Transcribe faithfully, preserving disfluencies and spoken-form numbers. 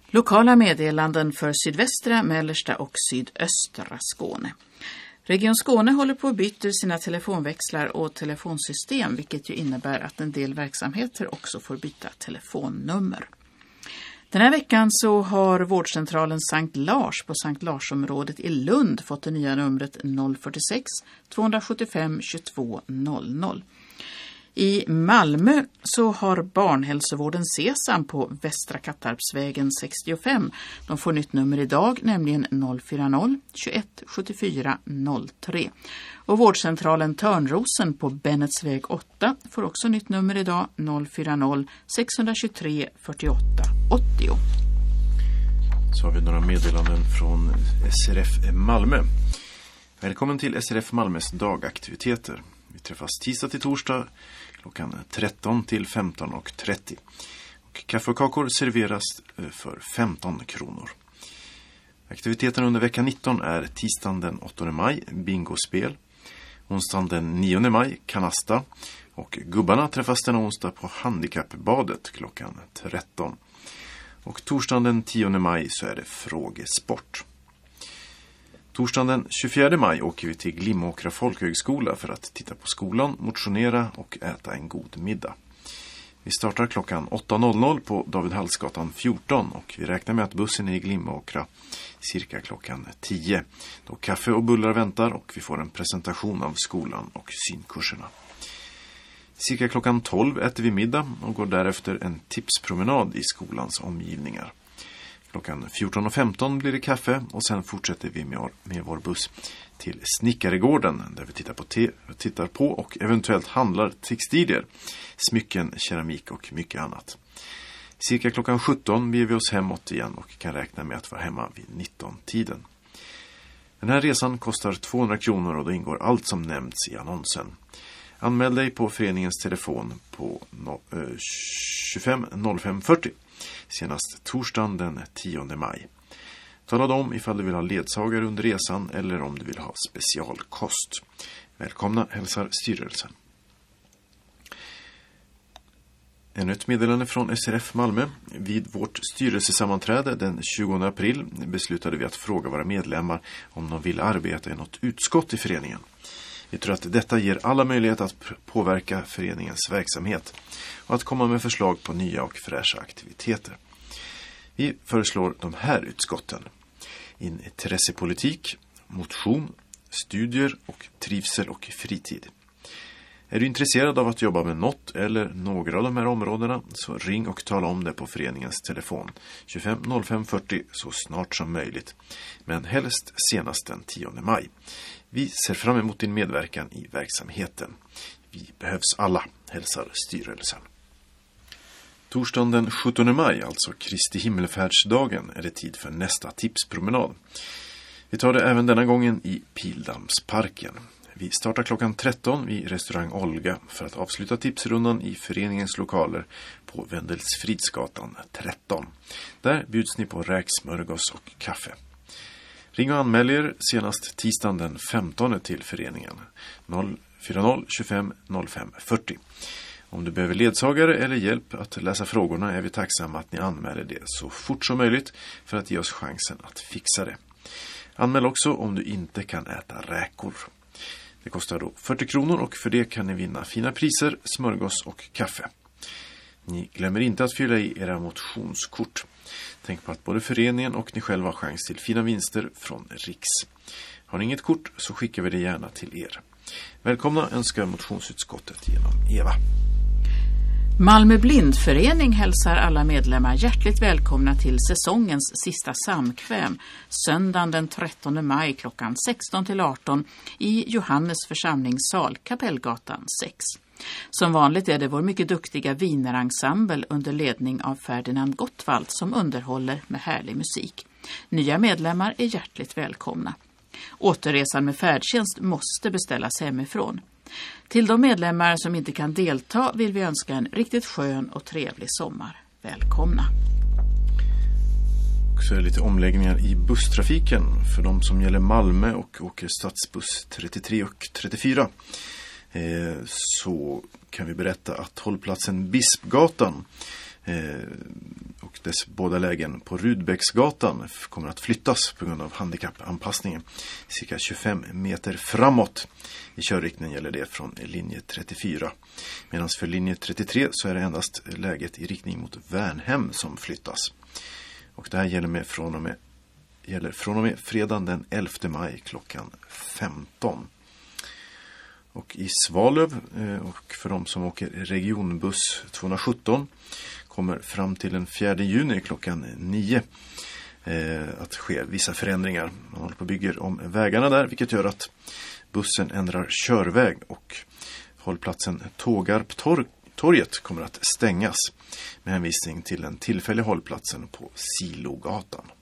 Lokala meddelanden för sydvästra, mellersta och sydöstra Skåne. Region Skåne håller på att byta sina telefonväxlar och telefonsystem, vilket ju innebär att en del verksamheter också får byta telefonnummer. Den här veckan så har vårdcentralen Sankt Lars på Sankt Larsområdet i Lund fått det nya numret noll fyrtiosex tvåhundrasjuttiofem tjugotvå noll noll. I Malmö så har barnhälsovården Sesam på Västra Kattarpsvägen sextiofem. De får nytt nummer idag, nämligen noll fyrtio tjugoett sjuttiofyra noll tre. Och vårdcentralen Törnrosen på Bennetsväg åtta får också nytt nummer idag, noll fyrtio sexhundratjugotre fyrtioåtta åttio. Så har vi några meddelanden från S R F Malmö. Välkommen till S R F Malmös dagaktiviteter. Vi träffas tisdag till torsdag klockan tretton till femton och trettio. Och kaffe och kakor serveras för femton kronor. Aktiviteten under vecka nitton är tisdagen den åttonde maj, bingospel. Onsdagen den nionde maj, kanasta. Och gubbarna träffas denna onsdag på handikappbadet klockan tretton. Och torsdagen den tionde maj så är det frågesport. Torsdagen den tjugofjärde maj åker vi till Glimåkra folkhögskola för att titta på skolan, motionera och äta en god middag. Vi startar klockan åtta på David Hallsgatan fjorton och vi räknar med att bussen är i Glimåkra cirka klockan tio. Då kaffe och bullar väntar och vi får en presentation av skolan och synkurserna. Cirka klockan tolv äter vi middag och går därefter en tipspromenad i skolans omgivningar. Klockan fjorton femton blir det kaffe och sen fortsätter vi med, med vår buss till Snickaregården där vi tittar på, te, tittar på och eventuellt handlar textilier, smycken, keramik och mycket annat. Cirka klockan sjutton beger vi oss hemåt igen och kan räkna med att vara hemma vid nitton-tiden. Den här resan kostar tvåhundra kronor och då ingår allt som nämnts i annonsen. Anmäl dig på föreningens telefon på tjugofem noll fem fyrtio. Senast torsdagen den tionde maj. Tala om ifall du vill ha ledsagare under resan eller om du vill ha specialkost. Välkomna hälsar styrelsen. Ännu ett meddelande från S R F Malmö. Vid vårt styrelsesammanträde den tjugonde april beslutade vi att fråga våra medlemmar om de vill arbeta i något utskott i föreningen. Vi tror att detta ger alla möjlighet att påverka föreningens verksamhet och att komma med förslag på nya och fräscha aktiviteter. Vi föreslår de här utskotten: intressepolitik, motion, studier och trivsel och fritid. Är du intresserad av att jobba med något eller några av de här områdena så ring och tala om det på föreningens telefon tjugofem noll fem fyrtio så snart som möjligt, men helst senast den tionde maj. Vi ser fram emot din medverkan i verksamheten. Vi behövs alla, hälsar styrelsen. Torsdagen den sjuttonde maj, alltså Kristi himmelfärdsdagen, är det tid för nästa tipspromenad. Vi tar det även denna gången i Pildammsparken. Vi startar klockan tretton vid restaurang Olga för att avsluta tipsrundan i föreningens lokaler på Wendelsfridsgatan tretton. Där bjuds ni på räksmörgås och kaffe. Ring och anmäl er senast tisdagen den femtonde till föreningen noll fyrtio tjugofem noll fem fyrtio. Om du behöver ledsagare eller hjälp att läsa frågorna är vi tacksamma att ni anmäler det så fort som möjligt för att ge oss chansen att fixa det. Anmäl också om du inte kan äta räkor. Det kostar då fyrtio kronor och för det kan ni vinna fina priser, smörgås och kaffe. Ni glömmer inte att fylla i era motionskort. Tänk på att både föreningen och ni själva har chans till fina vinster från Riks. Har ni inget kort så skickar vi det gärna till er. Välkomna önskar motionsutskottet genom Eva. Malmö blindförening hälsar alla medlemmar hjärtligt välkomna till säsongens sista samkväm söndagen den trettonde maj klockan sexton till arton i Johannes församlingssal, Kapellgatan sex. Som vanligt är det vår mycket duktiga vinerensemble under ledning av Ferdinand Gottwald som underhåller med härlig musik. Nya medlemmar är hjärtligt välkomna. Återresan med färdtjänst måste beställas hemifrån. Till de medlemmar som inte kan delta vill vi önska en riktigt skön och trevlig sommar. Välkomna! Så är det lite omläggningar i busstrafiken för de som gäller Malmö och åker stadsbuss trettiotre och trettiofyra. Eh, så kan vi berätta att hållplatsen Bispgatan eh, och och dess båda lägen på Rudbecksgatan kommer att flyttas på grund av handikappanpassningen cirka tjugofem meter framåt. I körriktningen gäller det från linje trettiofyra. Medan för linje trettiotre så är det endast läget i riktning mot Värnhem som flyttas. Och det här gäller, med från, och med, gäller från och med fredagen den elfte maj klockan femton. Och i Svalöv, och för de som åker regionbuss tvåhundrasjutton, kommer fram till den fjärde juni klockan nio att ske vissa förändringar. Man håller på att bygga om vägarna där, vilket gör att bussen ändrar körväg och hållplatsen Tågarptorget kommer att stängas med hänvisning till den tillfälliga hållplatsen på Silogatan.